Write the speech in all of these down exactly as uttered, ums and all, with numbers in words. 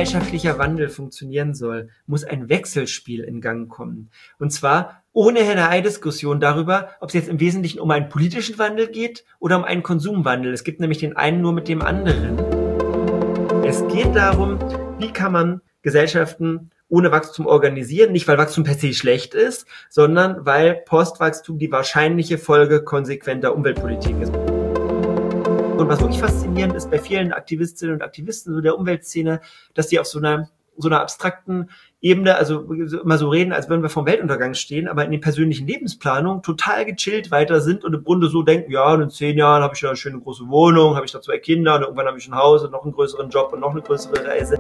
gesellschaftlicher Wandel funktionieren soll, muss ein Wechselspiel in Gang kommen. Und zwar ohne Henne-Ei-Diskussion darüber, ob es jetzt im Wesentlichen um einen politischen Wandel geht oder um einen Konsumwandel. Es gibt nämlich den einen nur mit dem anderen. Es geht darum, wie kann man Gesellschaften ohne Wachstum organisieren, nicht weil Wachstum per se schlecht ist, sondern weil Postwachstum die wahrscheinliche Folge konsequenter Umweltpolitik ist. Und was wirklich faszinierend ist bei vielen Aktivistinnen und Aktivisten so der Umweltszene, dass die auf so einer so einer abstrakten Ebene, also immer so reden, als würden wir vom Weltuntergang stehen, aber in den persönlichen Lebensplanungen total gechillt weiter sind und im Grunde so denken, ja, in zehn Jahren habe ich ja eine schöne große Wohnung, habe ich da zwei Kinder und irgendwann habe ich ein Haus und noch einen größeren Job und noch eine größere Reise.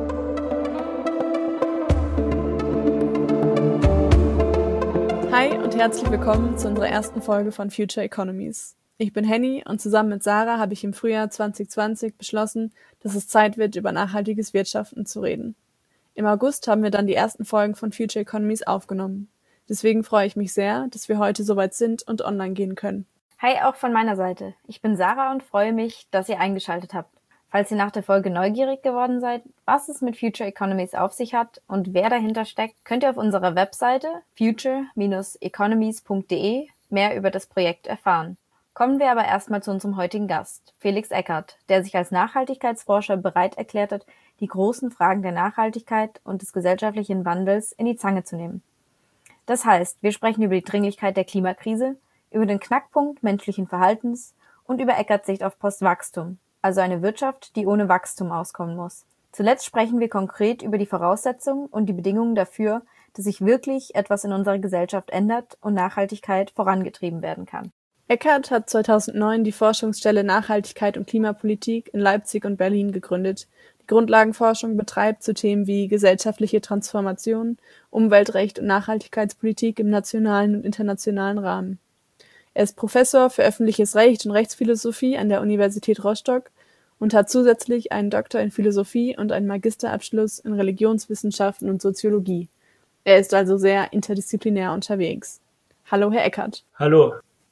Hi und herzlich willkommen zu unserer ersten Folge von Future Economies. Ich bin Henny und zusammen mit Sarah habe ich im Frühjahr zwanzig zwanzig beschlossen, dass es Zeit wird, über nachhaltiges Wirtschaften zu reden. Im August haben wir dann die ersten Folgen von Future Economies aufgenommen. Deswegen freue ich mich sehr, dass wir heute soweit sind und online gehen können. Hi, auch von meiner Seite. Ich bin Sarah und freue mich, dass ihr eingeschaltet habt. Falls ihr nach der Folge neugierig geworden seid, was es mit Future Economies auf sich hat und wer dahinter steckt, könnt ihr auf unserer Webseite future Bindestrich economies punkt de mehr über das Projekt erfahren. Kommen wir aber erstmal zu unserem heutigen Gast, Felix Eckert, der sich als Nachhaltigkeitsforscher bereit erklärt hat, die großen Fragen der Nachhaltigkeit und des gesellschaftlichen Wandels in die Zange zu nehmen. Das heißt, wir sprechen über die Dringlichkeit der Klimakrise, über den Knackpunkt menschlichen Verhaltens und über Eckerts Sicht auf Postwachstum, also eine Wirtschaft, die ohne Wachstum auskommen muss. Zuletzt sprechen wir konkret über die Voraussetzungen und die Bedingungen dafür, dass sich wirklich etwas in unserer Gesellschaft ändert und Nachhaltigkeit vorangetrieben werden kann. Eckert hat zweitausendneun die Forschungsstelle Nachhaltigkeit und Klimapolitik in Leipzig und Berlin gegründet, die Grundlagenforschung betreibt zu Themen wie gesellschaftliche Transformation, Umweltrecht und Nachhaltigkeitspolitik im nationalen und internationalen Rahmen. Er ist Professor für öffentliches Recht und Rechtsphilosophie an der Universität Rostock und hat zusätzlich einen Doktor in Philosophie und einen Magisterabschluss in Religionswissenschaften und Soziologie. Er ist also sehr interdisziplinär unterwegs. Hallo, Herr Eckert. Hallo.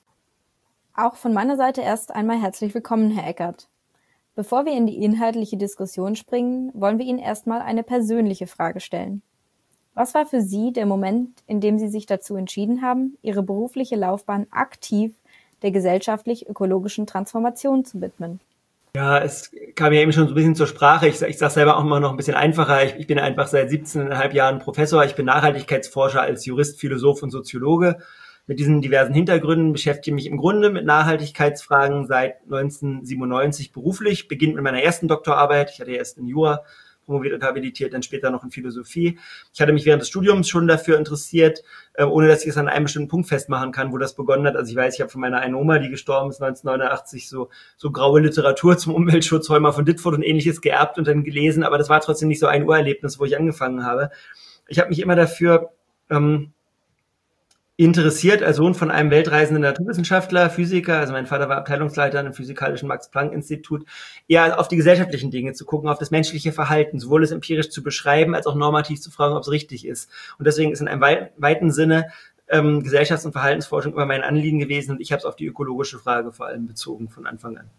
Auch von meiner Seite erst einmal herzlich willkommen, Herr Eckert. Bevor wir in die inhaltliche Diskussion springen, wollen wir Ihnen erstmal eine persönliche Frage stellen. Was war für Sie der Moment, in dem Sie sich dazu entschieden haben, Ihre berufliche Laufbahn aktiv der gesellschaftlich-ökologischen Transformation zu widmen? Ja, es kam ja eben schon so ein bisschen zur Sprache. Ich, ich sage selber auch immer noch ein bisschen einfacher. Ich, ich bin einfach seit siebzehneinhalb Jahren Professor. Ich bin Nachhaltigkeitsforscher als Jurist, Philosoph und Soziologe. Mit diesen diversen Hintergründen beschäftige ich mich im Grunde mit Nachhaltigkeitsfragen seit neunzehnhundertsiebenundneunzig beruflich. Beginnt mit meiner ersten Doktorarbeit. Ich hatte erst in Jura promoviert und habilitiert, dann später noch in Philosophie. Ich hatte mich während des Studiums schon dafür interessiert, ohne dass ich es an einem bestimmten Punkt festmachen kann, wo das begonnen hat. Also ich weiß, ich habe von meiner einen Oma, die gestorben ist neunzehnhundertneunundachtzig, so so graue Literatur zum Umweltschutz, Heumer von Ditfurth und ähnliches geerbt und dann gelesen. Aber das war trotzdem nicht so ein Urerlebnis, wo ich angefangen habe. Ich habe mich immer dafür ähm, interessiert als Sohn von einem weltreisenden Naturwissenschaftler, Physiker, also mein Vater war Abteilungsleiter im physikalischen Max-Planck-Institut, eher auf die gesellschaftlichen Dinge zu gucken, auf das menschliche Verhalten, sowohl es empirisch zu beschreiben, als auch normativ zu fragen, ob es richtig ist. Und deswegen ist in einem wei- weiten Sinne ähm, Gesellschafts- und Verhaltensforschung immer mein Anliegen gewesen und ich habe es auf die ökologische Frage vor allem bezogen von Anfang an.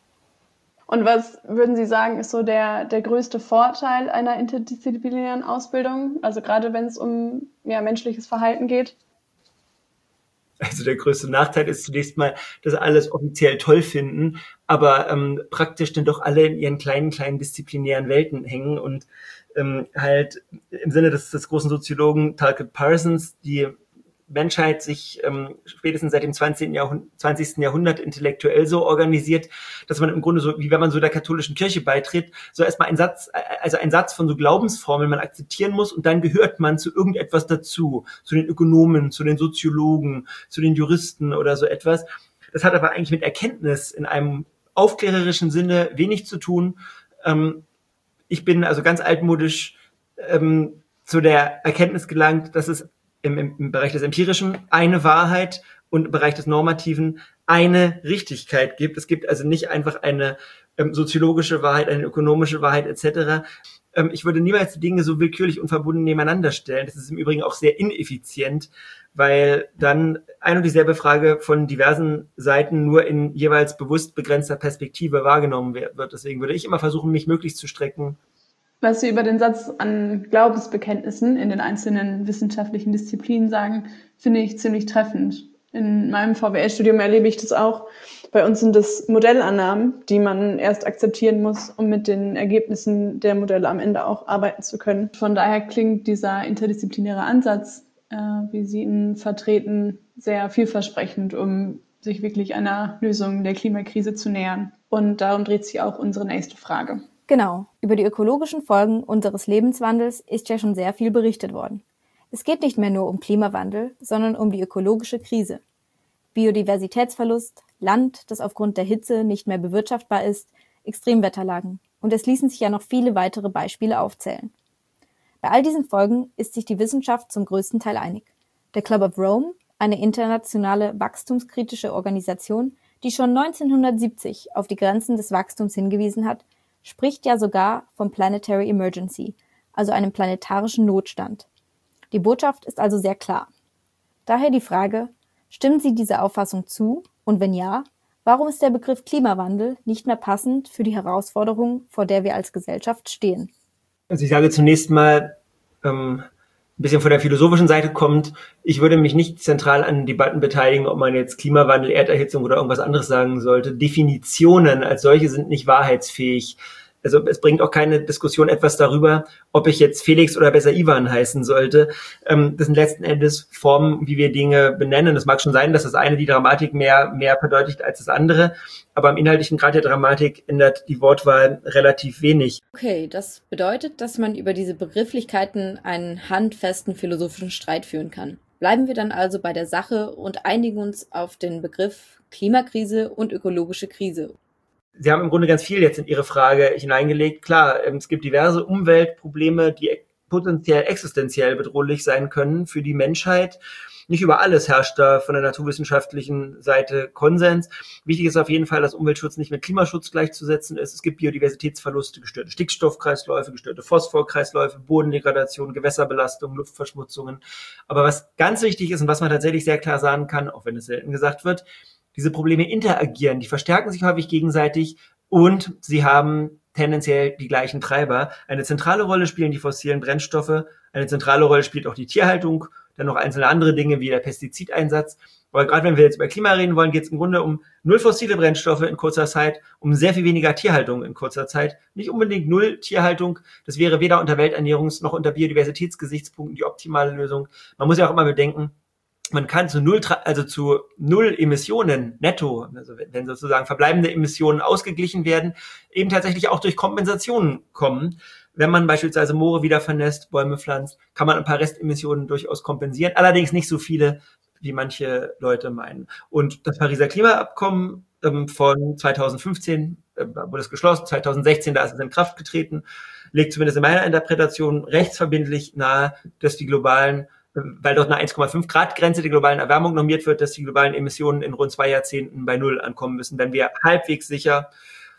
Und was würden Sie sagen, ist so der, der größte Vorteil einer interdisziplinären Ausbildung, also gerade wenn es um ja, menschliches Verhalten geht? Also der größte Nachteil ist zunächst mal, dass alles offiziell toll finden, aber ähm, praktisch dann doch alle in ihren kleinen, kleinen disziplinären Welten hängen und ähm, halt im Sinne des, des großen Soziologen Talcott Parsons die Menschheit sich ähm, spätestens seit dem zwanzigsten Jahrhundert, zwanzigsten Jahrhundert intellektuell so organisiert, dass man im Grunde so, wie wenn man so der katholischen Kirche beitritt, so erstmal ein Satz, also ein Satz von so Glaubensformeln man akzeptieren muss und dann gehört man zu irgendetwas dazu, zu den Ökonomen, zu den Soziologen, zu den Juristen oder so etwas. Das hat aber eigentlich mit Erkenntnis in einem aufklärerischen Sinne wenig zu tun. Ähm, ich bin also ganz altmodisch ähm, zu der Erkenntnis gelangt, dass es Im, im Bereich des Empirischen eine Wahrheit und im Bereich des Normativen eine Richtigkeit gibt. Es gibt also nicht einfach eine ähm, soziologische Wahrheit, eine ökonomische Wahrheit et cetera. Ähm, ich würde niemals die Dinge so willkürlich und verbunden nebeneinander stellen. Das ist im Übrigen auch sehr ineffizient, weil dann ein und dieselbe Frage von diversen Seiten nur in jeweils bewusst begrenzter Perspektive wahrgenommen wird. Deswegen würde ich immer versuchen, mich möglichst zu strecken. Was Sie über den Satz an Glaubensbekenntnissen in den einzelnen wissenschaftlichen Disziplinen sagen, finde ich ziemlich treffend. In meinem V W L-Studium erlebe ich das auch. Bei uns sind das Modellannahmen, die man erst akzeptieren muss, um mit den Ergebnissen der Modelle am Ende auch arbeiten zu können. Von daher klingt dieser interdisziplinäre Ansatz, äh, wie Sie ihn vertreten, sehr vielversprechend, um sich wirklich einer Lösung der Klimakrise zu nähern. Und darum dreht sich auch unsere nächste Frage. Genau, über die ökologischen Folgen unseres Lebenswandels ist ja schon sehr viel berichtet worden. Es geht nicht mehr nur um Klimawandel, sondern um die ökologische Krise. Biodiversitätsverlust, Land, das aufgrund der Hitze nicht mehr bewirtschaftbar ist, Extremwetterlagen. Und es ließen sich ja noch viele weitere Beispiele aufzählen. Bei all diesen Folgen ist sich die Wissenschaft zum größten Teil einig. Der Club of Rome, eine internationale wachstumskritische Organisation, die schon neunzehnhundertsiebzig auf die Grenzen des Wachstums hingewiesen hat, spricht ja sogar vom Planetary Emergency, also einem planetarischen Notstand. Die Botschaft ist also sehr klar. Daher die Frage, stimmen Sie dieser Auffassung zu? Und wenn ja, warum ist der Begriff Klimawandel nicht mehr passend für die Herausforderung, vor der wir als Gesellschaft stehen? Also ich sage zunächst mal, ähm, ein bisschen von der philosophischen Seite kommt, ich würde mich nicht zentral an Debatten beteiligen, ob man jetzt Klimawandel, Erderhitzung oder irgendwas anderes sagen sollte. Definitionen als solche sind nicht wahrheitsfähig. Also es bringt auch keine Diskussion etwas darüber, ob ich jetzt Felix oder besser Ivan heißen sollte. Ähm, das sind letzten Endes Formen, wie wir Dinge benennen. Es mag schon sein, dass das eine die Dramatik mehr mehr verdeutlicht als das andere, aber im inhaltlichen Grad der Dramatik ändert die Wortwahl relativ wenig. Okay, das bedeutet, dass man über diese Begrifflichkeiten einen handfesten philosophischen Streit führen kann. Bleiben wir dann also bei der Sache und einigen uns auf den Begriff Klimakrise und ökologische Krise. Sie haben im Grunde ganz viel jetzt in Ihre Frage hineingelegt. Klar, es gibt diverse Umweltprobleme, die potenziell existenziell bedrohlich sein können für die Menschheit. Nicht über alles herrscht da von der naturwissenschaftlichen Seite Konsens. Wichtig ist auf jeden Fall, dass Umweltschutz nicht mit Klimaschutz gleichzusetzen ist. Es gibt Biodiversitätsverluste, gestörte Stickstoffkreisläufe, gestörte Phosphorkreisläufe, Bodendegradation, Gewässerbelastung, Luftverschmutzungen. Aber was ganz wichtig ist und was man tatsächlich sehr klar sagen kann, auch wenn es selten gesagt wird, diese Probleme interagieren, die verstärken sich häufig gegenseitig und sie haben tendenziell die gleichen Treiber. Eine zentrale Rolle spielen die fossilen Brennstoffe, eine zentrale Rolle spielt auch die Tierhaltung, dann noch einzelne andere Dinge wie der Pestizideinsatz. Aber gerade wenn wir jetzt über Klima reden wollen, geht es im Grunde um null fossile Brennstoffe in kurzer Zeit, um sehr viel weniger Tierhaltung in kurzer Zeit. Nicht unbedingt null Tierhaltung, das wäre weder unter Welternährungs- noch unter Biodiversitätsgesichtspunkten die optimale Lösung. Man muss ja auch immer bedenken, man kann zu null, also zu null Emissionen netto, also wenn sozusagen verbleibende Emissionen ausgeglichen werden, eben tatsächlich auch durch Kompensationen kommen. Wenn man beispielsweise Moore wieder vernässt, Bäume pflanzt, kann man ein paar Restemissionen durchaus kompensieren, allerdings nicht so viele, wie manche Leute meinen. Und das Pariser Klimaabkommen ähm, von zweitausendfünfzehn äh, wurde es geschlossen, zweitausendsechzehn, da ist es in Kraft getreten, legt zumindest in meiner Interpretation rechtsverbindlich nahe, dass die globalen weil dort eine eins Komma fünf Grad Grenze der globalen Erwärmung normiert wird, dass die globalen Emissionen in rund zwei Jahrzehnten bei Null ankommen müssen, wenn wir halbwegs sicher,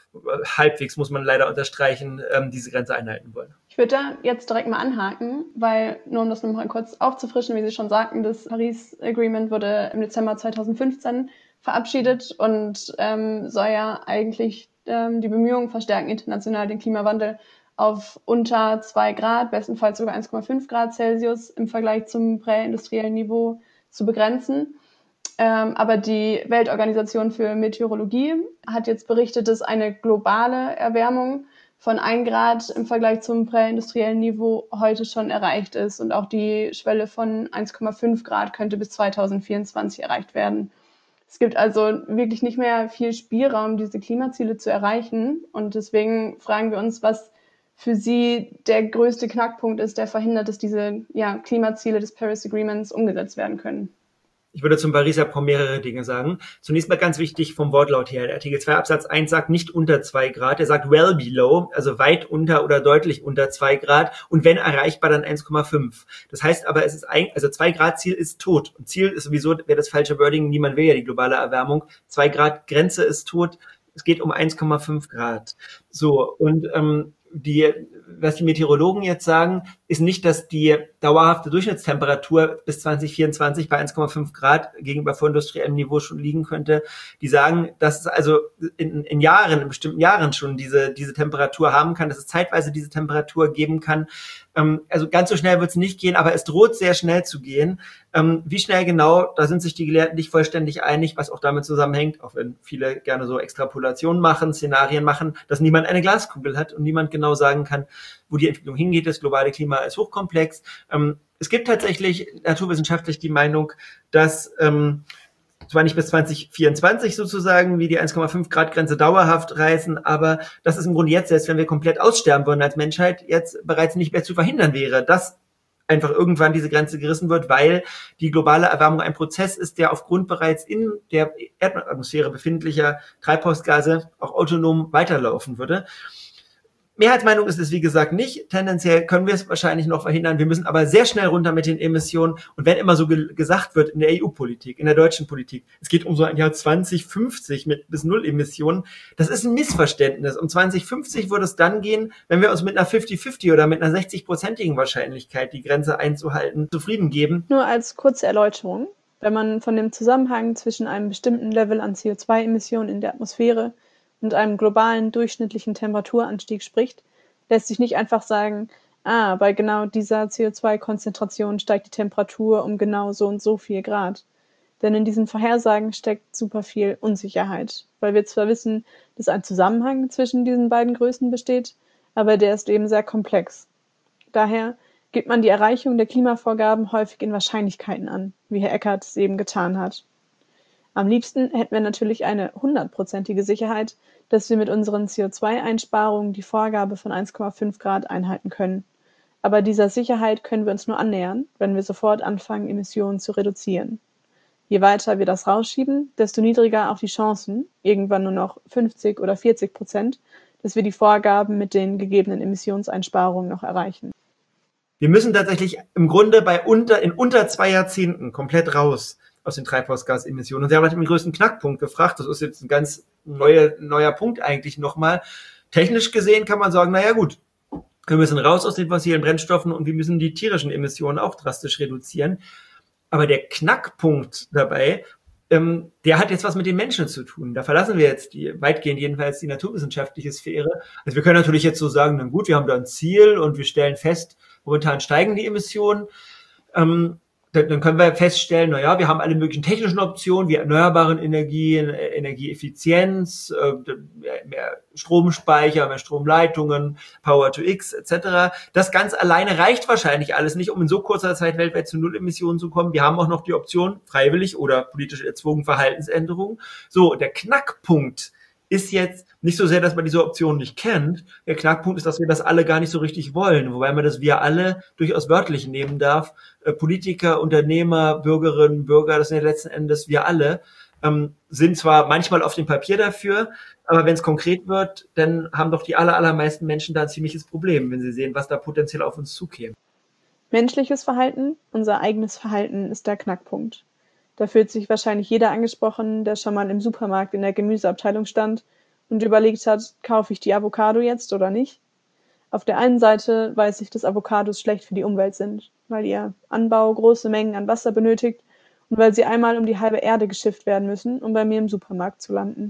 halbwegs muss man leider unterstreichen, diese Grenze einhalten wollen. Ich würde da jetzt direkt mal anhaken, weil, nur um das nochmal kurz aufzufrischen, wie Sie schon sagten, das Paris Agreement wurde im Dezember zweitausendfünfzehn verabschiedet und ähm, soll ja eigentlich ähm, die Bemühungen verstärken, international den Klimawandel auf unter zwei Grad, bestenfalls sogar eins Komma fünf Grad Celsius im Vergleich zum präindustriellen Niveau zu begrenzen. Ähm, aber die Weltorganisation für Meteorologie hat jetzt berichtet, dass eine globale Erwärmung von ein Grad im Vergleich zum präindustriellen Niveau heute schon erreicht ist. Und auch die Schwelle von eins Komma fünf Grad könnte bis zweitausendvierundzwanzig erreicht werden. Es gibt also wirklich nicht mehr viel Spielraum, diese Klimaziele zu erreichen. Und deswegen fragen wir uns, was für Sie der größte Knackpunkt ist, der verhindert, dass diese ja, Klimaziele des Paris Agreements umgesetzt werden können. Ich würde zum Pariser Abkommen mehrere Dinge sagen. Zunächst mal ganz wichtig vom Wortlaut her. Der Artikel zwei Absatz eins sagt nicht unter zwei Grad, er sagt well below, also weit unter oder deutlich unter zwei Grad und wenn erreichbar, dann eins Komma fünf. Das heißt aber, es ist ein, also zwei Grad Ziel ist tot. Und Ziel ist sowieso, wäre das falsche Wording, niemand will ja die globale Erwärmung. zwei Grad Grenze ist tot. Es geht um eins Komma fünf Grad. So, und ähm, die, was die Meteorologen jetzt sagen, ist nicht, dass die dauerhafte Durchschnittstemperatur bis zwanzig vierundzwanzig bei eins Komma fünf Grad gegenüber vorindustriellem Niveau schon liegen könnte. Die sagen, dass es also in, in Jahren, in bestimmten Jahren schon diese, diese Temperatur haben kann, dass es zeitweise diese Temperatur geben kann. Ähm, also ganz so schnell wird es nicht gehen, aber es droht sehr schnell zu gehen. Ähm, wie schnell genau, da sind sich die Gelehrten nicht vollständig einig, was auch damit zusammenhängt, auch wenn viele gerne so Extrapolationen machen, Szenarien machen, dass niemand eine Glaskugel hat und niemand genau sagen kann, wo die Entwicklung hingeht. Das globale Klima ist hochkomplex. Ähm, es gibt tatsächlich naturwissenschaftlich die Meinung, dass ähm, zwar nicht bis zwanzig vierundzwanzig sozusagen, wie die eins Komma fünf Grad Grenze dauerhaft reißen, aber dass es im Grunde jetzt, selbst wenn wir komplett aussterben würden als Menschheit, jetzt bereits nicht mehr zu verhindern wäre, dass einfach irgendwann diese Grenze gerissen wird, weil die globale Erwärmung ein Prozess ist, der aufgrund bereits in der Erdatmosphäre befindlicher Treibhausgase auch autonom weiterlaufen würde. Mehrheitsmeinung ist es, wie gesagt, nicht. Tendenziell können wir es wahrscheinlich noch verhindern. Wir müssen aber sehr schnell runter mit den Emissionen. Und wenn immer so ge- gesagt wird in der E U-Politik, in der deutschen Politik, es geht um so ein Jahr zwanzig fünfzig mit bis null Emissionen, das ist ein Missverständnis. Um zwanzig fünfzig würde es dann gehen, wenn wir uns mit einer fünfzig fünfzig oder mit einer sechzig-prozentigen Wahrscheinlichkeit, die Grenze einzuhalten, zufrieden geben. Nur als kurze Erläuterung. Wenn man von dem Zusammenhang zwischen einem bestimmten Level an C O zwei Emissionen in der Atmosphäre und einem globalen durchschnittlichen Temperaturanstieg spricht, lässt sich nicht einfach sagen, ah, bei genau dieser C O zwei Konzentration steigt die Temperatur um genau so und so viel Grad. Denn in diesen Vorhersagen steckt super viel Unsicherheit, weil wir zwar wissen, dass ein Zusammenhang zwischen diesen beiden Größen besteht, aber der ist eben sehr komplex. Daher gibt man die Erreichung der Klimavorgaben häufig in Wahrscheinlichkeiten an, wie Herr Eckert es eben getan hat. Am liebsten hätten wir natürlich eine hundertprozentige Sicherheit, dass wir mit unseren C O zwei Einsparungen die Vorgabe von eins Komma fünf Grad einhalten können. Aber dieser Sicherheit können wir uns nur annähern, wenn wir sofort anfangen, Emissionen zu reduzieren. Je weiter wir das rausschieben, desto niedriger auch die Chancen, irgendwann nur noch fünfzig oder vierzig Prozent, dass wir die Vorgaben mit den gegebenen Emissionseinsparungen noch erreichen. Wir müssen tatsächlich im Grunde bei unter, in unter zwei Jahrzehnten komplett raus aus den Treibhausgasemissionen. Und Sie haben nach dem größten Knackpunkt gefragt. Das ist jetzt ein ganz neuer, neuer Punkt eigentlich nochmal. Technisch gesehen kann man sagen, naja gut, wir müssen raus aus den fossilen Brennstoffen und wir müssen die tierischen Emissionen auch drastisch reduzieren. Aber der Knackpunkt dabei, ähm, der hat jetzt was mit den Menschen zu tun. Da verlassen wir jetzt die, weitgehend jedenfalls die naturwissenschaftliche Sphäre. Also wir können natürlich jetzt so sagen, na gut, wir haben da ein Ziel und wir stellen fest, momentan steigen die Emissionen. Ähm, dann können wir feststellen, na ja, wir haben alle möglichen technischen Optionen, wie erneuerbaren Energien, Energieeffizienz, mehr Stromspeicher, mehr Stromleitungen, Power to X et cetera. Das ganz alleine reicht wahrscheinlich alles nicht, um in so kurzer Zeit weltweit zu Nullemissionen zu kommen. Wir haben auch noch die Option, freiwillig oder politisch erzwungen, Verhaltensänderungen. So, der Knackpunkt ist jetzt nicht so sehr, dass man diese Option nicht kennt. Der Knackpunkt ist, dass wir das alle gar nicht so richtig wollen, wobei man das wir alle durchaus wörtlich nehmen darf. Äh, Politiker, Unternehmer, Bürgerinnen, Bürger, das sind ja letzten Endes wir alle, ähm, sind zwar manchmal auf dem Papier dafür, aber wenn es konkret wird, dann haben doch die aller, allermeisten Menschen da ein ziemliches Problem, wenn sie sehen, was da potenziell auf uns zukäme. Menschliches Verhalten, unser eigenes Verhalten ist der Knackpunkt. Da fühlt sich wahrscheinlich jeder angesprochen, der schon mal im Supermarkt in der Gemüseabteilung stand und überlegt hat, kaufe ich die Avocado jetzt oder nicht? Auf der einen Seite weiß ich, dass Avocados schlecht für die Umwelt sind, weil ihr Anbau große Mengen an Wasser benötigt und weil sie einmal um die halbe Erde geschifft werden müssen, um bei mir im Supermarkt zu landen.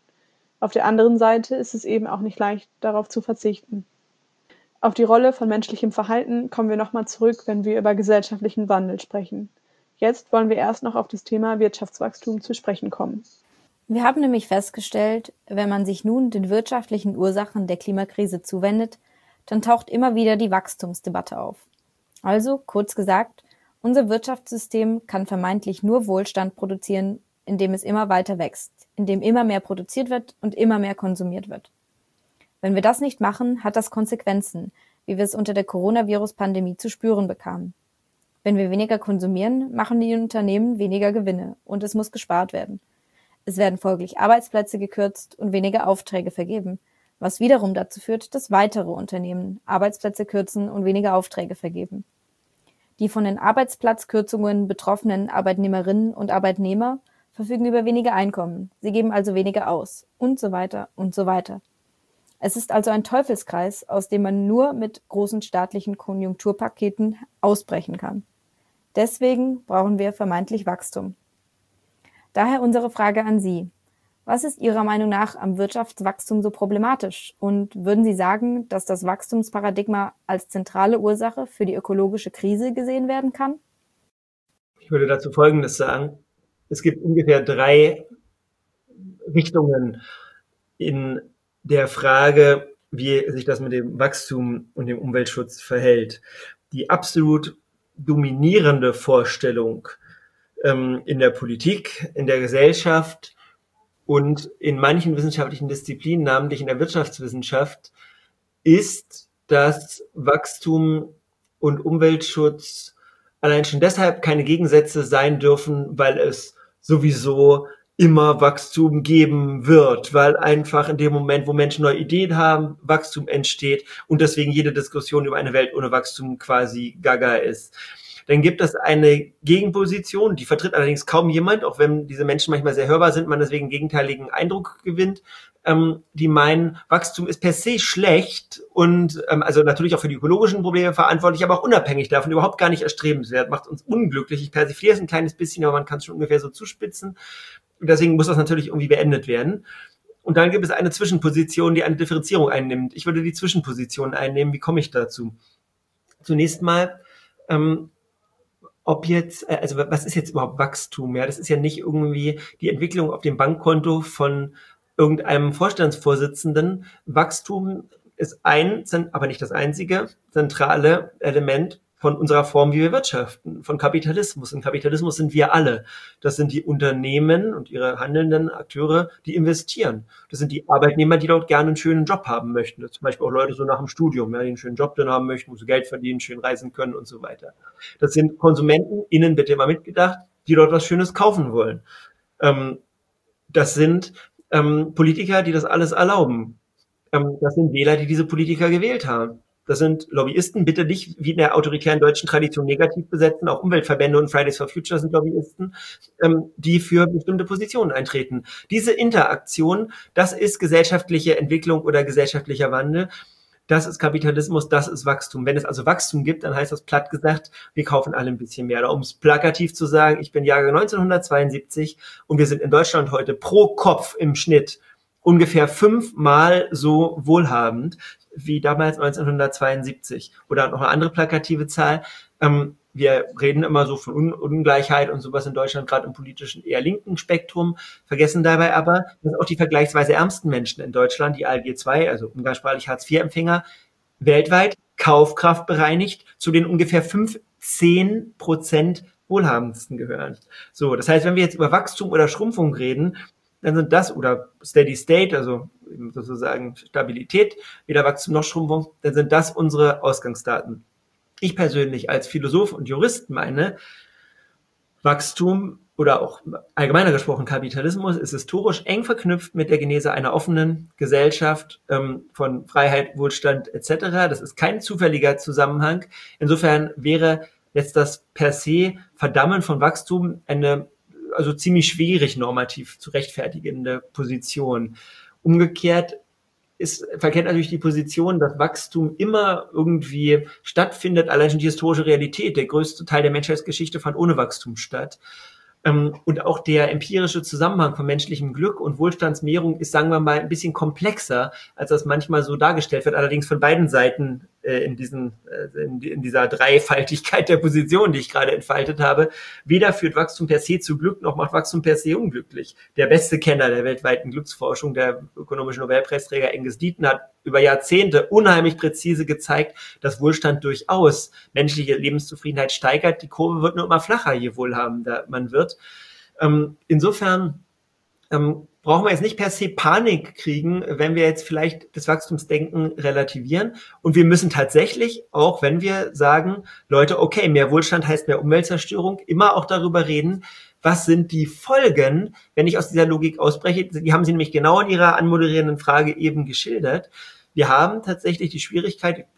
Auf der anderen Seite ist es eben auch nicht leicht, darauf zu verzichten. Auf die Rolle von menschlichem Verhalten kommen wir nochmal zurück, wenn wir über gesellschaftlichen Wandel sprechen. Jetzt wollen wir erst noch auf das Thema Wirtschaftswachstum zu sprechen kommen. Wir haben nämlich festgestellt, wenn man sich nun den wirtschaftlichen Ursachen der Klimakrise zuwendet, dann taucht immer wieder die Wachstumsdebatte auf. Also, kurz gesagt, unser Wirtschaftssystem kann vermeintlich nur Wohlstand produzieren, indem es immer weiter wächst, indem immer mehr produziert wird und immer mehr konsumiert wird. Wenn wir das nicht machen, hat das Konsequenzen, wie wir es unter der Coronavirus-Pandemie zu spüren bekamen. Wenn wir weniger konsumieren, machen die Unternehmen weniger Gewinne und es muss gespart werden. Es werden folglich Arbeitsplätze gekürzt und weniger Aufträge vergeben, was wiederum dazu führt, dass weitere Unternehmen Arbeitsplätze kürzen und weniger Aufträge vergeben. Die von den Arbeitsplatzkürzungen betroffenen Arbeitnehmerinnen und Arbeitnehmer verfügen über weniger Einkommen, sie geben also weniger aus und so weiter und so weiter. Es ist also ein Teufelskreis, aus dem man nur mit großen staatlichen Konjunkturpaketen ausbrechen kann. Deswegen brauchen wir vermeintlich Wachstum. Daher unsere Frage an Sie. Was ist Ihrer Meinung nach am Wirtschaftswachstum so problematisch? Und würden Sie sagen, dass das Wachstumsparadigma als zentrale Ursache für die ökologische Krise gesehen werden kann? Ich würde dazu Folgendes sagen. Es gibt ungefähr drei Richtungen in der Frage, wie sich das mit dem Wachstum und dem Umweltschutz verhält. Die absolut dominierende Vorstellung ähm, in der Politik, in der Gesellschaft und in manchen wissenschaftlichen Disziplinen, namentlich in der Wirtschaftswissenschaft, ist, dass Wachstum und Umweltschutz allein schon deshalb keine Gegensätze sein dürfen, weil es sowieso immer Wachstum geben wird, weil einfach in dem Moment, wo Menschen neue Ideen haben, Wachstum entsteht und deswegen jede Diskussion über eine Welt ohne Wachstum quasi gaga ist. Dann gibt es eine Gegenposition, die vertritt allerdings kaum jemand, auch wenn diese Menschen manchmal sehr hörbar sind, man deswegen einen gegenteiligen Eindruck gewinnt, ähm, die meinen, Wachstum ist per se schlecht und ähm, also natürlich auch für die ökologischen Probleme verantwortlich, aber auch unabhängig davon, überhaupt gar nicht erstrebenswert, macht uns unglücklich. Ich persifliere es ein kleines bisschen, aber man kann es schon ungefähr so zuspitzen. Und deswegen muss das natürlich irgendwie beendet werden. Und dann gibt es eine Zwischenposition, die eine Differenzierung einnimmt. Ich würde die Zwischenposition einnehmen. Wie komme ich dazu? Zunächst mal, ähm, ob jetzt, also was ist jetzt überhaupt Wachstum? Ja, das ist ja nicht irgendwie die Entwicklung auf dem Bankkonto von irgendeinem Vorstandsvorsitzenden. Wachstum ist ein, aber nicht das einzige zentrale Element von unserer Form, wie wir wirtschaften, von Kapitalismus. Und Kapitalismus sind wir alle. Das sind die Unternehmen und ihre handelnden Akteure, die investieren. Das sind die Arbeitnehmer, die dort gerne einen schönen Job haben möchten. Das zum Beispiel auch Leute so nach dem Studium, ja, die einen schönen Job dann haben möchten, wo sie Geld verdienen, schön reisen können und so weiter. Das sind Konsumenten, innen bitte immer mitgedacht, die dort was Schönes kaufen wollen. Ähm, das sind ähm, Politiker, die das alles erlauben. Ähm, das sind Wähler, die diese Politiker gewählt haben. Das sind Lobbyisten, bitte nicht wie in der autoritären deutschen Tradition negativ besetzen, auch Umweltverbände und Fridays for Future sind Lobbyisten, ähm, die für bestimmte Positionen eintreten. Diese Interaktion, das ist gesellschaftliche Entwicklung oder gesellschaftlicher Wandel, das ist Kapitalismus, das ist Wachstum. Wenn es also Wachstum gibt, dann heißt das platt gesagt, wir kaufen alle ein bisschen mehr. Oder um es plakativ zu sagen, ich bin Jahrgang neunzehnhundertzweiundsiebzig und wir sind in Deutschland heute pro Kopf im Schnitt ungefähr fünfmal so wohlhabend wie damals neunzehnhundertzweiundsiebzig. Oder noch eine andere plakative Zahl. Ähm, wir reden immer so von Un- Ungleichheit und sowas in Deutschland, gerade im politischen eher linken Spektrum, vergessen dabei aber, dass auch die vergleichsweise ärmsten Menschen in Deutschland, die A L G zwei, also umgangssprachlich Hartz vier Empfänger, weltweit Kaufkraft bereinigt zu den ungefähr fünfzehn Prozent wohlhabendsten gehören. So, das heißt, wenn wir jetzt über Wachstum oder Schrumpfung reden, dann sind das, oder Steady State, also sozusagen Stabilität, weder Wachstum noch Schrumpfung, dann sind das unsere Ausgangsdaten. Ich persönlich als Philosoph und Jurist meine, Wachstum oder auch allgemeiner gesprochen Kapitalismus ist historisch eng verknüpft mit der Genese einer offenen Gesellschaft ähm, von Freiheit, Wohlstand et cetera. Das ist kein zufälliger Zusammenhang. Insofern wäre jetzt das per se Verdammen von Wachstum eine also ziemlich schwierig normativ zu rechtfertigende Position. Umgekehrt ist, verkennt natürlich die Position, dass Wachstum immer irgendwie stattfindet, allein schon die historische Realität. Der größte Teil der Menschheitsgeschichte fand ohne Wachstum statt. Und auch der empirische Zusammenhang von menschlichem Glück und Wohlstandsmehrung ist, sagen wir mal, ein bisschen komplexer, als das manchmal so dargestellt wird, allerdings von beiden Seiten äh, in, diesen, äh, in, in dieser Dreifaltigkeit der Position, die ich gerade entfaltet habe. Weder führt Wachstum per se zu Glück, noch macht Wachstum per se unglücklich. Der beste Kenner der weltweiten Glücksforschung, der ökonomische Nobelpreisträger Angus Deaton, hat über Jahrzehnte unheimlich präzise gezeigt, dass Wohlstand durchaus menschliche Lebenszufriedenheit steigert. Die Kurve wird nur immer flacher, je wohlhabender man wird. Ähm, insofern ähm, brauchen wir jetzt nicht per se Panik kriegen, wenn wir jetzt vielleicht das Wachstumsdenken relativieren. Und wir müssen tatsächlich, auch wenn wir sagen, Leute, okay, mehr Wohlstand heißt mehr Umweltzerstörung, immer auch darüber reden, was sind die Folgen, wenn ich aus dieser Logik ausbreche. Die haben Sie nämlich genau in Ihrer anmoderierenden Frage eben geschildert. Wir haben tatsächlich die Schwierigkeit,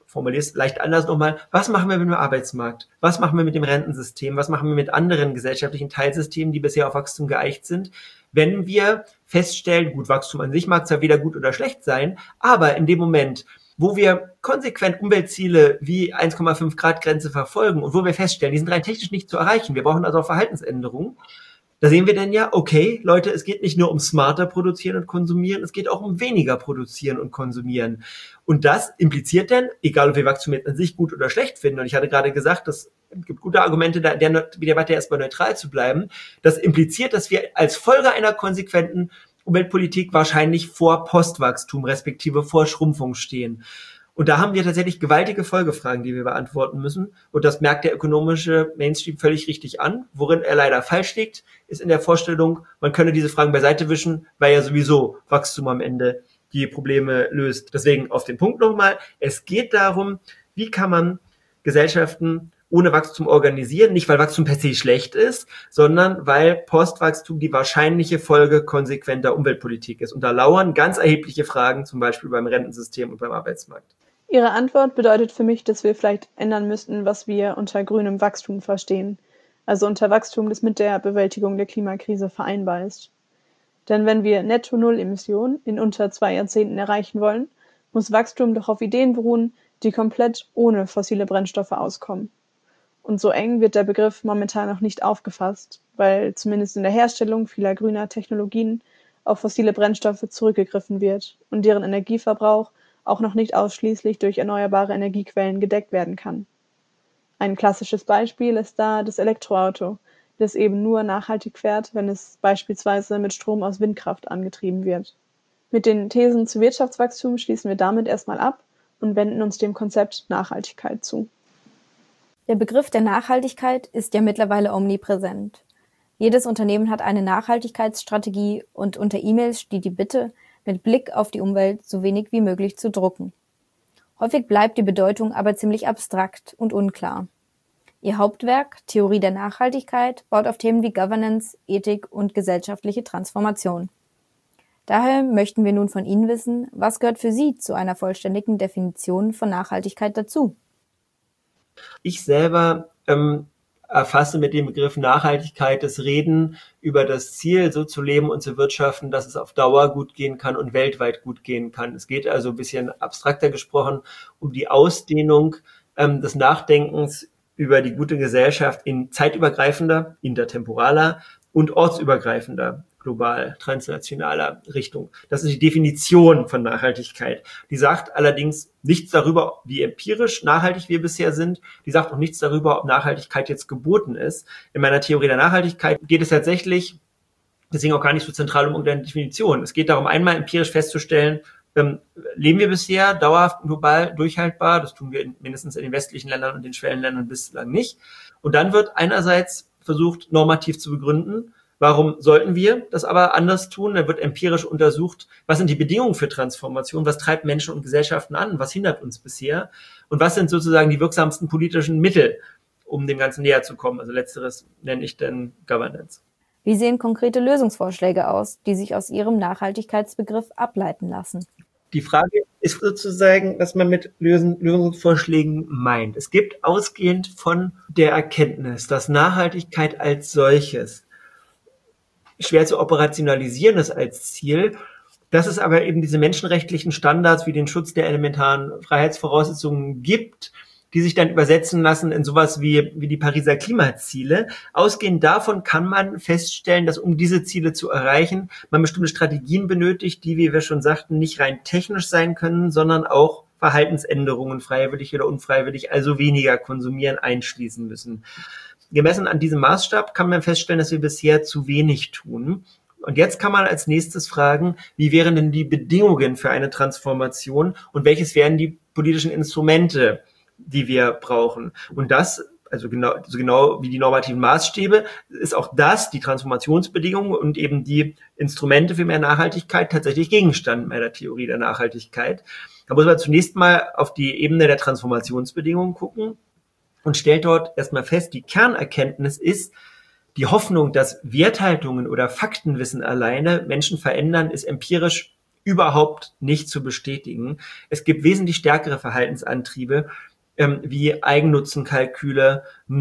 formuliere es leicht anders nochmal, was machen wir mit dem Arbeitsmarkt? Was machen wir mit dem Rentensystem? Was machen wir mit anderen gesellschaftlichen Teilsystemen, die bisher auf Wachstum geeicht sind? Wenn wir feststellen, gut, Wachstum an sich mag zwar weder gut oder schlecht sein, aber in dem Moment, wo wir konsequent Umweltziele wie eins Komma fünf Grad Grenze verfolgen und wo wir feststellen, die sind rein technisch nicht zu erreichen, wir brauchen also auch Verhaltensänderungen, da sehen wir dann ja, okay, Leute, es geht nicht nur um smarter produzieren und konsumieren, es geht auch um weniger produzieren und konsumieren. Und das impliziert dann, egal ob wir Wachstum jetzt an sich gut oder schlecht finden, und ich hatte gerade gesagt, es gibt gute Argumente, der, der wieder weiter erstmal neutral zu bleiben, das impliziert, dass wir als Folge einer konsequenten Umweltpolitik wahrscheinlich vor Postwachstum respektive vor Schrumpfung stehen. Und da haben wir tatsächlich gewaltige Folgefragen, die wir beantworten müssen. Und das merkt der ökonomische Mainstream völlig richtig an. Worin er leider falsch liegt, ist in der Vorstellung, man könne diese Fragen beiseite wischen, weil ja sowieso Wachstum am Ende die Probleme löst. Deswegen auf den Punkt nochmal. Es geht darum, wie kann man Gesellschaften ohne Wachstum organisieren, nicht weil Wachstum per se schlecht ist, sondern weil Postwachstum die wahrscheinliche Folge konsequenter Umweltpolitik ist. Und da lauern ganz erhebliche Fragen, zum Beispiel beim Rentensystem und beim Arbeitsmarkt. Ihre Antwort bedeutet für mich, dass wir vielleicht ändern müssten, was wir unter grünem Wachstum verstehen. Also unter Wachstum, das mit der Bewältigung der Klimakrise vereinbar ist. Denn wenn wir Netto-Null-Emissionen in unter zwei Jahrzehnten erreichen wollen, muss Wachstum doch auf Ideen beruhen, die komplett ohne fossile Brennstoffe auskommen. Und so eng wird der Begriff momentan noch nicht aufgefasst, weil zumindest in der Herstellung vieler grüner Technologien auf fossile Brennstoffe zurückgegriffen wird und deren Energieverbrauch auch noch nicht ausschließlich durch erneuerbare Energiequellen gedeckt werden kann. Ein klassisches Beispiel ist da das Elektroauto, das eben nur nachhaltig fährt, wenn es beispielsweise mit Strom aus Windkraft angetrieben wird. Mit den Thesen zu Wirtschaftswachstum schließen wir damit erstmal ab und wenden uns dem Konzept Nachhaltigkeit zu. Der Begriff der Nachhaltigkeit ist ja mittlerweile omnipräsent. Jedes Unternehmen hat eine Nachhaltigkeitsstrategie und unter E-Mails steht die Bitte, mit Blick auf die Umwelt so wenig wie möglich zu drucken. Häufig bleibt die Bedeutung aber ziemlich abstrakt und unklar. Ihr Hauptwerk, Theorie der Nachhaltigkeit, baut auf Themen wie Governance, Ethik und gesellschaftliche Transformation. Daher möchten wir nun von Ihnen wissen, was gehört für Sie zu einer vollständigen Definition von Nachhaltigkeit dazu? Ich selber ähm, erfasse mit dem Begriff Nachhaltigkeit das Reden über das Ziel, so zu leben und zu wirtschaften, dass es auf Dauer gut gehen kann und weltweit gut gehen kann. Es geht also ein bisschen abstrakter gesprochen um die Ausdehnung ähm, des Nachdenkens über die gute Gesellschaft in zeitübergreifender, intertemporaler und ortsübergreifender, global, transnationaler Richtung. Das ist die Definition von Nachhaltigkeit. Die sagt allerdings nichts darüber, wie empirisch nachhaltig wir bisher sind. Die sagt auch nichts darüber, ob Nachhaltigkeit jetzt geboten ist. In meiner Theorie der Nachhaltigkeit geht es tatsächlich, deswegen auch gar nicht so zentral um irgendeine Definition. Es geht darum, einmal empirisch festzustellen, ähm, leben wir bisher dauerhaft global durchhaltbar. Das tun wir in, mindestens in den westlichen Ländern und den Schwellenländern bislang nicht. Und dann wird einerseits versucht, normativ zu begründen, warum sollten wir das aber anders tun? Da wird empirisch untersucht, was sind die Bedingungen für Transformation, was treibt Menschen und Gesellschaften an, was hindert uns bisher und was sind sozusagen die wirksamsten politischen Mittel, um dem Ganzen näher zu kommen. Also letzteres nenne ich dann Governance. Wie sehen konkrete Lösungsvorschläge aus, die sich aus Ihrem Nachhaltigkeitsbegriff ableiten lassen? Die Frage ist sozusagen, was man mit Lösen, Lösungsvorschlägen meint. Es gibt ausgehend von der Erkenntnis, dass Nachhaltigkeit als solches schwer zu operationalisieren ist als Ziel, dass es aber eben diese menschenrechtlichen Standards wie den Schutz der elementaren Freiheitsvoraussetzungen gibt, die sich dann übersetzen lassen in sowas wie, wie die Pariser Klimaziele. Ausgehend davon kann man feststellen, dass um diese Ziele zu erreichen, man bestimmte Strategien benötigt, die, wie wir schon sagten, nicht rein technisch sein können, sondern auch Verhaltensänderungen, freiwillig oder unfreiwillig, also weniger konsumieren, einschließen müssen. Gemessen an diesem Maßstab kann man feststellen, dass wir bisher zu wenig tun. Und jetzt kann man als nächstes fragen, wie wären denn die Bedingungen für eine Transformation und welches wären die politischen Instrumente, die wir brauchen? Und das, also genau, so genau wie die normativen Maßstäbe, ist auch das, die Transformationsbedingungen und eben die Instrumente für mehr Nachhaltigkeit tatsächlich Gegenstand meiner Theorie der Nachhaltigkeit. Da muss man zunächst mal auf die Ebene der Transformationsbedingungen gucken und stellt dort erstmal fest, die Kernerkenntnis ist, die Hoffnung, dass Werthaltungen oder Faktenwissen alleine Menschen verändern, ist empirisch überhaupt nicht zu bestätigen. Es gibt wesentlich stärkere Verhaltensantriebe, ähm, wie Eigennutzenkalküle,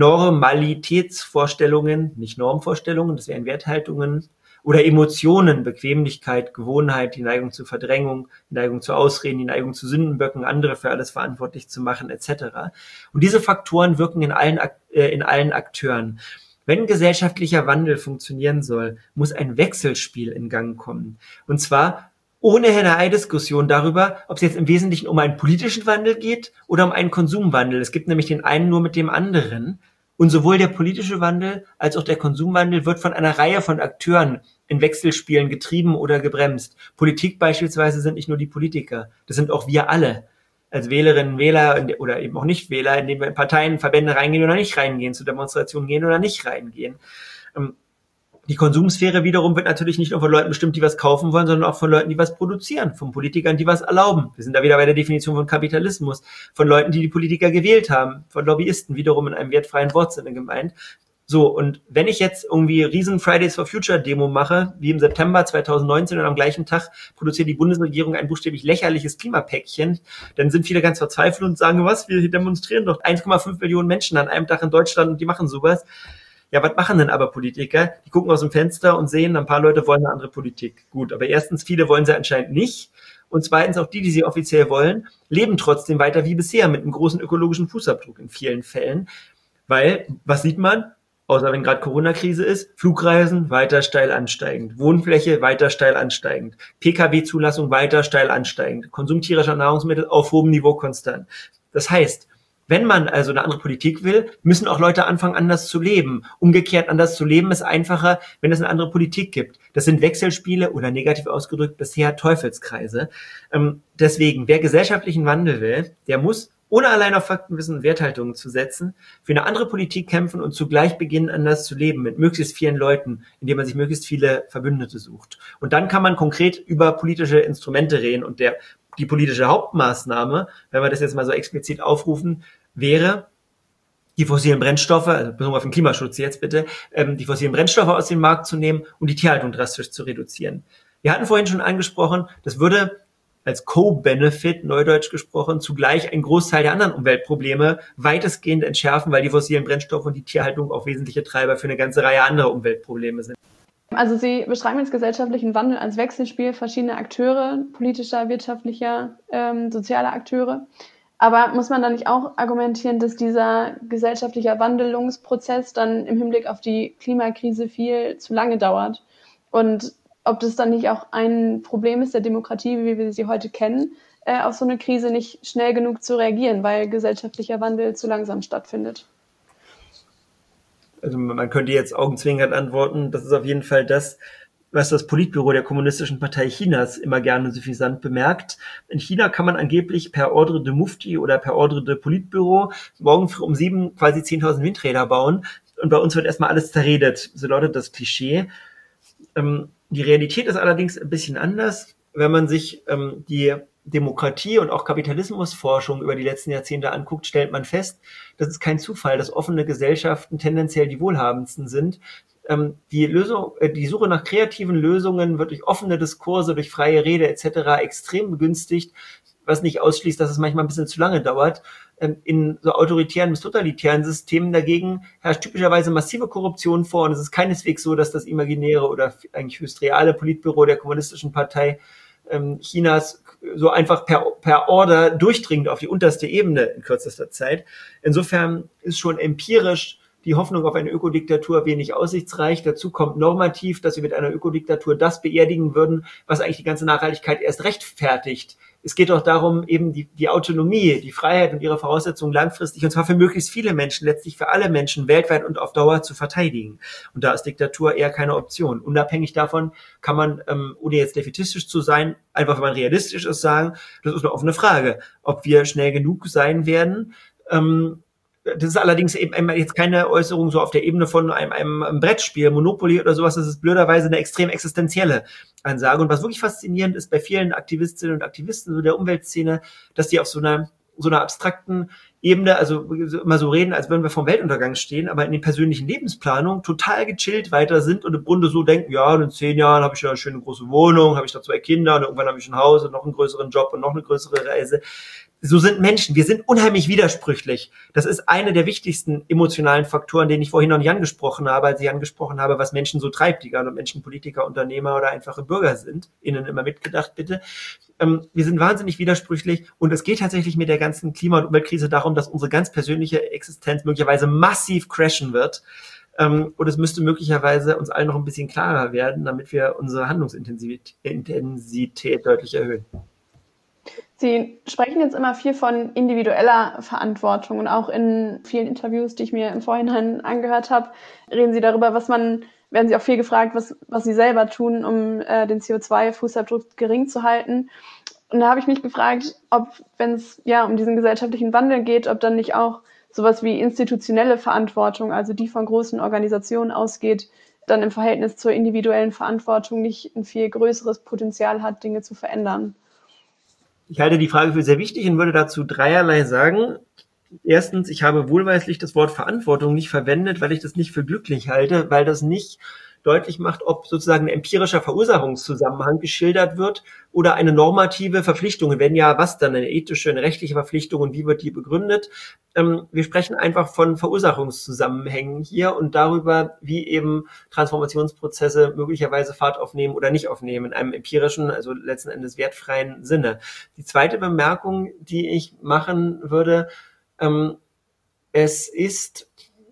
Normalitätsvorstellungen, nicht Normvorstellungen, das wären Werthaltungen, oder Emotionen, Bequemlichkeit, Gewohnheit, die Neigung zur Verdrängung, die Neigung zu Ausreden, die Neigung zu Sündenböcken, andere für alles verantwortlich zu machen, et cetera. Und diese Faktoren wirken in allen, äh, in allen Akteuren. Wenn gesellschaftlicher Wandel funktionieren soll, muss ein Wechselspiel in Gang kommen. Und zwar ohne Henne-Ei-Diskussion darüber, ob es jetzt im Wesentlichen um einen politischen Wandel geht oder um einen Konsumwandel. Es gibt nämlich den einen nur mit dem anderen. Und sowohl der politische Wandel als auch der Konsumwandel wird von einer Reihe von Akteuren in Wechselspielen getrieben oder gebremst. Politik beispielsweise sind nicht nur die Politiker, das sind auch wir alle als Wählerinnen und Wähler oder eben auch Nicht-Wähler, indem wir in Parteien, Verbände reingehen oder nicht reingehen, zu Demonstrationen gehen oder nicht reingehen. Die Konsumsphäre wiederum wird natürlich nicht nur von Leuten bestimmt, die was kaufen wollen, sondern auch von Leuten, die was produzieren, von Politikern, die was erlauben. Wir sind da wieder bei der Definition von Kapitalismus, von Leuten, die die Politiker gewählt haben, von Lobbyisten, wiederum in einem wertfreien Wortsinne gemeint. So, und wenn ich jetzt irgendwie riesen Fridays for Future Demo mache, wie im September zweitausendneunzehn und am gleichen Tag produziert die Bundesregierung ein buchstäblich lächerliches Klimapäckchen, dann sind viele ganz verzweifelt und sagen, was, wir demonstrieren doch eins Komma fünf Millionen Menschen an einem Tag in Deutschland und die machen sowas. Ja, was machen denn aber Politiker? Die gucken aus dem Fenster und sehen, ein paar Leute wollen eine andere Politik. Gut, aber erstens, viele wollen sie anscheinend nicht. Und zweitens, auch die, die sie offiziell wollen, leben trotzdem weiter wie bisher mit einem großen ökologischen Fußabdruck in vielen Fällen. Weil, was sieht man? Außer wenn gerade Corona-Krise ist, Flugreisen weiter steil ansteigend, Wohnfläche weiter steil ansteigend, Pkw-Zulassung weiter steil ansteigend, Konsum tierischer Nahrungsmittel auf hohem Niveau konstant. Das heißt, wenn man also eine andere Politik will, müssen auch Leute anfangen, anders zu leben. Umgekehrt, anders zu leben ist einfacher, wenn es eine andere Politik gibt. Das sind Wechselspiele oder negativ ausgedrückt bisher Teufelskreise. Ähm, deswegen, wer gesellschaftlichen Wandel will, der muss, ohne allein auf Faktenwissen und Werthaltungen zu setzen, für eine andere Politik kämpfen und zugleich beginnen, anders zu leben, mit möglichst vielen Leuten, indem man sich möglichst viele Verbündete sucht. Und dann kann man konkret über politische Instrumente reden. Und der die politische Hauptmaßnahme, wenn wir das jetzt mal so explizit aufrufen, wäre, die fossilen Brennstoffe, also bezogen auf den Klimaschutz jetzt bitte, ähm, die fossilen Brennstoffe aus dem Markt zu nehmen und die Tierhaltung drastisch zu reduzieren. Wir hatten vorhin schon angesprochen, das würde als Co-Benefit, neudeutsch gesprochen, zugleich einen Großteil der anderen Umweltprobleme weitestgehend entschärfen, weil die fossilen Brennstoffe und die Tierhaltung auch wesentliche Treiber für eine ganze Reihe anderer Umweltprobleme sind. Also Sie beschreiben jetzt gesellschaftlichen Wandel als Wechselspiel verschiedener Akteure, politischer, wirtschaftlicher, ähm, sozialer Akteure. Aber muss man dann nicht auch argumentieren, dass dieser gesellschaftliche Wandelungsprozess dann im Hinblick auf die Klimakrise viel zu lange dauert? Und ob das dann nicht auch ein Problem ist der Demokratie, wie wir sie heute kennen, äh, auf so eine Krise nicht schnell genug zu reagieren, weil gesellschaftlicher Wandel zu langsam stattfindet? Also man könnte jetzt augenzwinkern antworten, das ist auf jeden Fall das, was das Politbüro der Kommunistischen Partei Chinas immer gerne suffisant bemerkt. In China kann man angeblich per Ordre de Mufti oder per Ordre de Politbüro morgen früh um sieben quasi zehntausend Windräder bauen und bei uns wird erstmal alles zerredet. So lautet das Klischee. Ähm, die Realität ist allerdings ein bisschen anders. Wenn man sich ähm, die Demokratie und auch Kapitalismusforschung über die letzten Jahrzehnte anguckt, stellt man fest, das ist kein Zufall, dass offene Gesellschaften tendenziell die wohlhabendsten sind. Ähm, die Lösung, äh, die Suche nach kreativen Lösungen wird durch offene Diskurse, durch freie Rede et cetera extrem begünstigt, was nicht ausschließt, dass es manchmal ein bisschen zu lange dauert. Ähm, in so autoritären bis totalitären Systemen dagegen herrscht typischerweise massive Korruption vor und es ist keineswegs so, dass das imaginäre oder eigentlich höchst reale Politbüro der Kommunistischen Partei ähm, Chinas so einfach per, per Order durchdringend auf die unterste Ebene in kürzester Zeit. Insofern ist schon empirisch die Hoffnung auf eine Ökodiktatur wenig aussichtsreich. Dazu kommt normativ, dass wir mit einer Ökodiktatur das beerdigen würden, was eigentlich die ganze Nachhaltigkeit erst rechtfertigt. Es geht doch darum, eben die, die Autonomie, die Freiheit und ihre Voraussetzungen langfristig, und zwar für möglichst viele Menschen, letztlich für alle Menschen weltweit und auf Dauer zu verteidigen. Und da ist Diktatur eher keine Option. Unabhängig davon kann man, ähm, ohne jetzt defätistisch zu sein, einfach, wenn man realistisch ist, sagen, das ist eine offene Frage, ob wir schnell genug sein werden. Ähm, Das ist allerdings eben jetzt keine Äußerung so auf der Ebene von einem, einem Brettspiel, Monopoly oder sowas. Das ist blöderweise eine extrem existenzielle Ansage. Und was wirklich faszinierend ist bei vielen Aktivistinnen und Aktivisten so der Umweltszene, dass die auf so einer so einer abstrakten Ebene, also immer so reden, als würden wir vom Weltuntergang stehen, aber in den persönlichen Lebensplanungen total gechillt weiter sind und im Grunde so denken, ja, in zehn Jahren habe ich ja eine schöne große Wohnung, habe ich da zwei Kinder und irgendwann habe ich ein Haus und noch einen größeren Job und noch eine größere Reise. So sind Menschen. Wir sind unheimlich widersprüchlich. Das ist einer der wichtigsten emotionalen Faktoren, den ich vorhin noch nicht angesprochen habe, als ich angesprochen habe, was Menschen so treibt, egal ob Menschen Politiker, Unternehmer oder einfache Bürger sind. Ihnen immer mitgedacht, bitte. Ähm, wir sind wahnsinnig widersprüchlich und es geht tatsächlich mit der ganzen Klima- und Umweltkrise darum, dass unsere ganz persönliche Existenz möglicherweise massiv crashen wird. Ähm, und es müsste möglicherweise uns allen noch ein bisschen klarer werden, damit wir unsere Handlungsintensität Intensität deutlich erhöhen. Sie sprechen jetzt immer viel von individueller Verantwortung und auch in vielen Interviews, die ich mir im Vorhinein angehört habe, reden Sie darüber, was man, werden Sie auch viel gefragt, was, was Sie selber tun, um äh, den C O zwei Fußabdruck gering zu halten. Und da habe ich mich gefragt, ob, wenn es ja um diesen gesellschaftlichen Wandel geht, ob dann nicht auch sowas wie institutionelle Verantwortung, also die von großen Organisationen ausgeht, dann im Verhältnis zur individuellen Verantwortung nicht ein viel größeres Potenzial hat, Dinge zu verändern. Ich halte die Frage für sehr wichtig und würde dazu dreierlei sagen. Erstens, ich habe wohlweislich das Wort Verantwortung nicht verwendet, weil ich das nicht für glücklich halte, weil das nicht deutlich macht, ob sozusagen ein empirischer Verursachungszusammenhang geschildert wird oder eine normative Verpflichtung. Wenn ja, was dann? Eine ethische, eine rechtliche Verpflichtung und wie wird die begründet? Ähm, wir sprechen einfach von Verursachungszusammenhängen hier und darüber, wie eben Transformationsprozesse möglicherweise Fahrt aufnehmen oder nicht aufnehmen in einem empirischen, also letzten Endes wertfreien Sinne. Die zweite Bemerkung, die ich machen würde, ähm, es ist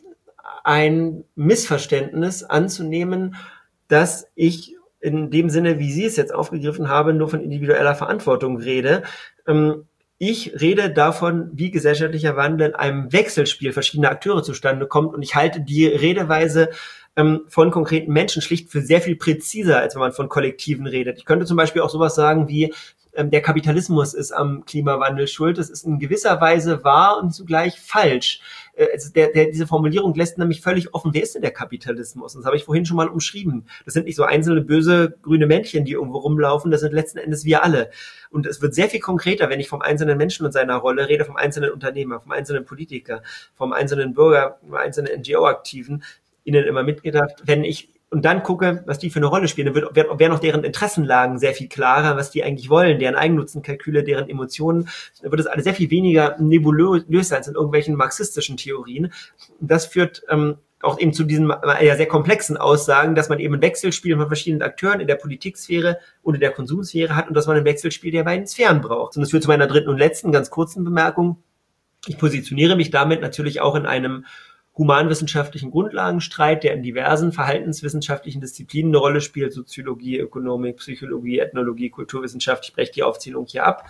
ein Missverständnis anzunehmen, dass ich in dem Sinne, wie Sie es jetzt aufgegriffen haben, nur von individueller Verantwortung rede. Ich rede davon, wie gesellschaftlicher Wandel in einem Wechselspiel verschiedener Akteure zustande kommt und ich halte die Redeweise von konkreten Menschen schlicht für sehr viel präziser, als wenn man von Kollektiven redet. Ich könnte zum Beispiel auch sowas sagen wie, der Kapitalismus ist am Klimawandel schuld. Das ist in gewisser Weise wahr und zugleich falsch. Also der, der, diese Formulierung lässt nämlich völlig offen, wer ist denn der Kapitalismus? Und das habe ich vorhin schon mal umschrieben. Das sind nicht so einzelne böse grüne Männchen, die irgendwo rumlaufen, das sind letzten Endes wir alle. Und es wird sehr viel konkreter, wenn ich vom einzelnen Menschen und seiner Rolle rede, vom einzelnen Unternehmer, vom einzelnen Politiker, vom einzelnen Bürger, vom einzelnen N G O-Aktiven, ihnen immer mitgedacht, wenn ich und dann gucke, was die für eine Rolle spielen, dann wird, wird, werden auch deren Interessenlagen sehr viel klarer, was die eigentlich wollen, deren Eigennutzenkalküle, deren Emotionen, dann wird es alles sehr viel weniger nebulös sein als in irgendwelchen marxistischen Theorien. Und das führt ähm, auch eben zu diesen ja, sehr komplexen Aussagen, dass man eben ein Wechselspiel von verschiedenen Akteuren in der Politiksphäre und in der Konsumsphäre hat und dass man ein Wechselspiel der beiden Sphären braucht. Und das führt zu meiner dritten und letzten, ganz kurzen Bemerkung. Ich positioniere mich damit natürlich auch in einem humanwissenschaftlichen Grundlagenstreit, der in diversen verhaltenswissenschaftlichen Disziplinen eine Rolle spielt, Soziologie, Ökonomik, Psychologie, Ethnologie, Kulturwissenschaft, ich breche die Aufzählung hier ab.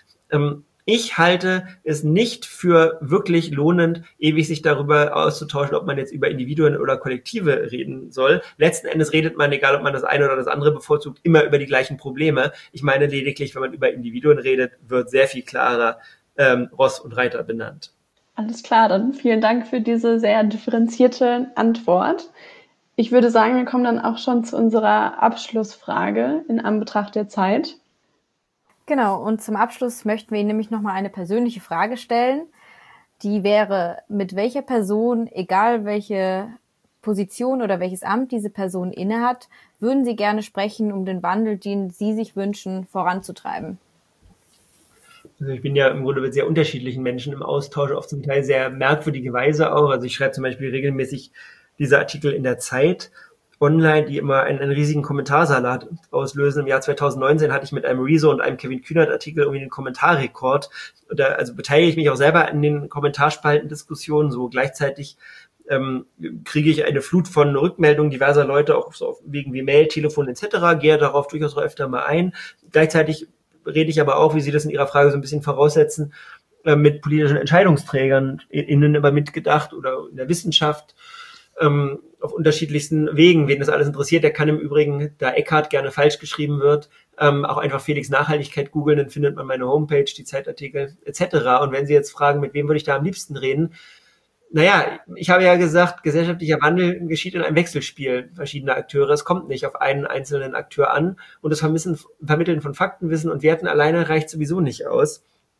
Ich halte es nicht für wirklich lohnend, ewig sich darüber auszutauschen, ob man jetzt über Individuen oder Kollektive reden soll. Letzten Endes redet man, egal ob man das eine oder das andere bevorzugt, immer über die gleichen Probleme. Ich meine lediglich, wenn man über Individuen redet, wird sehr viel klarer ähm, Ross und Reiter benannt. Alles klar, dann vielen Dank für diese sehr differenzierte Antwort. Ich würde sagen, wir kommen dann auch schon zu unserer Abschlussfrage in Anbetracht der Zeit. Genau, und zum Abschluss möchten wir Ihnen nämlich nochmal eine persönliche Frage stellen. Die wäre, mit welcher Person, egal welche Position oder welches Amt diese Person innehat, würden Sie gerne sprechen, um den Wandel, den Sie sich wünschen, voranzutreiben? Also ich bin ja im Grunde mit sehr unterschiedlichen Menschen im Austausch, auf zum Teil sehr merkwürdige Weise auch. Also ich schreibe zum Beispiel regelmäßig diese Artikel in der Zeit online, die immer einen, einen riesigen Kommentarsalat auslösen. Im Jahr zweitausendneunzehn hatte ich mit einem Rezo und einem Kevin Kühnert Artikel irgendwie den Kommentarrekord. Und da also beteilige ich mich auch selber an den Kommentarspalten-Diskussionen. So gleichzeitig ähm, kriege ich eine Flut von Rückmeldungen diverser Leute, auch so auf Wegen wie Mail, Telefon et cetera. Gehe darauf durchaus auch öfter mal ein. Gleichzeitig rede ich aber auch, wie Sie das in Ihrer Frage so ein bisschen voraussetzen, mit politischen Entscheidungsträgern innen immer mitgedacht oder in der Wissenschaft ähm, auf unterschiedlichsten Wegen. Wen das alles interessiert, der kann im Übrigen, da Eckhart gerne falsch geschrieben wird, ähm, auch einfach Felix Nachhaltigkeit googeln, dann findet man meine Homepage, die Zeitartikel et cetera. Und wenn Sie jetzt fragen, mit wem würde ich da am liebsten reden, naja, ich habe ja gesagt, gesellschaftlicher Wandel geschieht in einem Wechselspiel verschiedener Akteure. Es kommt nicht auf einen einzelnen Akteur an und das Vermissen, Vermitteln von Faktenwissen und Werten alleine reicht sowieso nicht aus.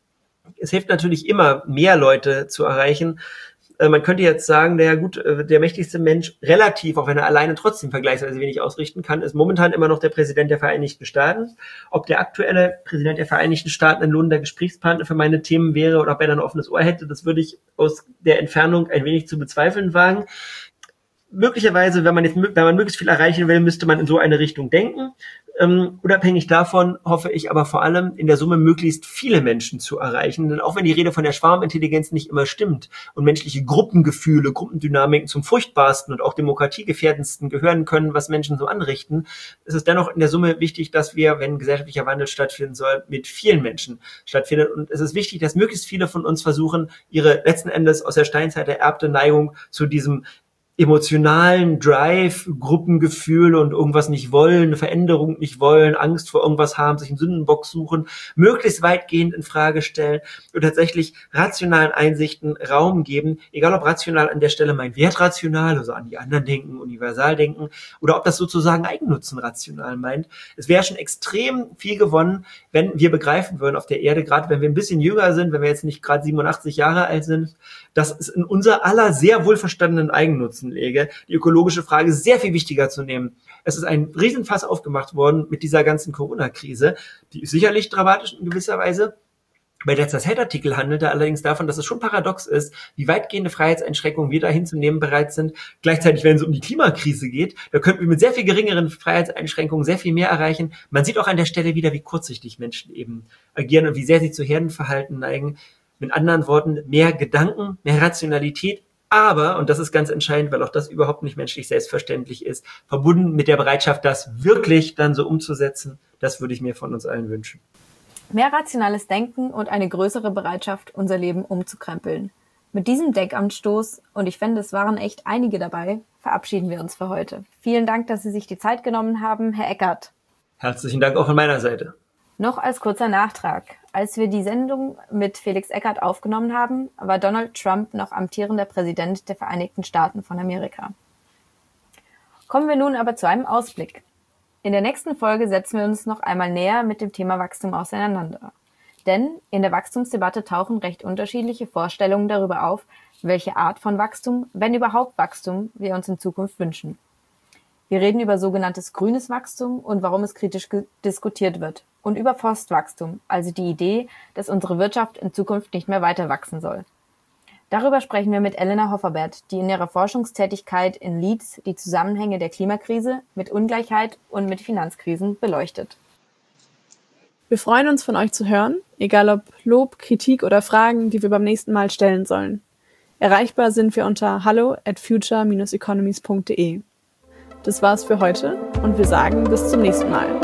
Es hilft natürlich immer, mehr Leute zu erreichen. Man könnte jetzt sagen, naja gut, der mächtigste Mensch relativ, auch wenn er alleine trotzdem vergleichsweise wenig ausrichten kann, ist momentan immer noch der Präsident der Vereinigten Staaten. Ob der aktuelle Präsident der Vereinigten Staaten ein lohnender Gesprächspartner für meine Themen wäre oder ob er dann ein offenes Ohr hätte, das würde ich aus der Entfernung ein wenig zu bezweifeln wagen. Möglicherweise, wenn man jetzt, wenn man möglichst viel erreichen will, müsste man in so eine Richtung denken. Ähm, unabhängig davon hoffe ich aber vor allem in der Summe möglichst viele Menschen zu erreichen. Denn auch wenn die Rede von der Schwarmintelligenz nicht immer stimmt und menschliche Gruppengefühle, Gruppendynamiken zum furchtbarsten und auch demokratiegefährdendsten gehören können, was Menschen so anrichten, ist es dennoch in der Summe wichtig, dass wir, wenn gesellschaftlicher Wandel stattfinden soll, mit vielen Menschen stattfindet. Und es ist wichtig, dass möglichst viele von uns versuchen, ihre letzten Endes aus der Steinzeit ererbte Neigung zu diesem emotionalen Drive, Gruppengefühl und irgendwas nicht wollen, Veränderung nicht wollen, Angst vor irgendwas haben, sich einen Sündenbock suchen, möglichst weitgehend in Frage stellen und tatsächlich rationalen Einsichten Raum geben, egal ob rational an der Stelle mein Wert rational, also an die anderen denken, universal denken, oder ob das sozusagen Eigennutzen rational meint. Es wäre schon extrem viel gewonnen, wenn wir begreifen würden auf der Erde, gerade wenn wir ein bisschen jünger sind, wenn wir jetzt nicht gerade siebenundachtzig Jahre alt sind, dass es in unser aller sehr wohlverstandenen Eigennutzen lege, die ökologische Frage sehr viel wichtiger zu nehmen. Es ist ein Riesenfass aufgemacht worden mit dieser ganzen Corona-Krise. Die ist sicherlich dramatisch in gewisser Weise. Bei der Zeit-Artikel handelte allerdings davon, dass es schon paradox ist, wie weitgehende Freiheitseinschränkungen wir da hinzunehmen bereit sind. Gleichzeitig, wenn es um die Klimakrise geht, da könnten wir mit sehr viel geringeren Freiheitseinschränkungen sehr viel mehr erreichen. Man sieht auch an der Stelle wieder, wie kurzsichtig Menschen eben agieren und wie sehr sie zu Herdenverhalten neigen. Mit anderen Worten, mehr Gedanken, mehr Rationalität, aber, und das ist ganz entscheidend, weil auch das überhaupt nicht menschlich selbstverständlich ist, verbunden mit der Bereitschaft, das wirklich dann so umzusetzen, das würde ich mir von uns allen wünschen. Mehr rationales Denken und eine größere Bereitschaft, unser Leben umzukrempeln. Mit diesem Denkanstoß, und ich finde, es waren echt einige dabei, verabschieden wir uns für heute. Vielen Dank, dass Sie sich die Zeit genommen haben, Herr Eckert. Herzlichen Dank auch von meiner Seite. Noch als kurzer Nachtrag. Als wir die Sendung mit Felix Eckert aufgenommen haben, war Donald Trump noch amtierender Präsident der Vereinigten Staaten von Amerika. Kommen wir nun aber zu einem Ausblick. In der nächsten Folge setzen wir uns noch einmal näher mit dem Thema Wachstum auseinander. Denn in der Wachstumsdebatte tauchen recht unterschiedliche Vorstellungen darüber auf, welche Art von Wachstum, wenn überhaupt Wachstum, wir uns in Zukunft wünschen. Wir reden über sogenanntes grünes Wachstum und warum es kritisch ge- diskutiert wird. Und über Forstwachstum, also die Idee, dass unsere Wirtschaft in Zukunft nicht mehr weiter wachsen soll. Darüber sprechen wir mit Elena Hofferbert, die in ihrer Forschungstätigkeit in Leeds die Zusammenhänge der Klimakrise mit Ungleichheit und mit Finanzkrisen beleuchtet. Wir freuen uns, von euch zu hören, egal ob Lob, Kritik oder Fragen, die wir beim nächsten Mal stellen sollen. Erreichbar sind wir unter hallo at future dash economies punkt de. Das war's für heute und wir sagen bis zum nächsten Mal.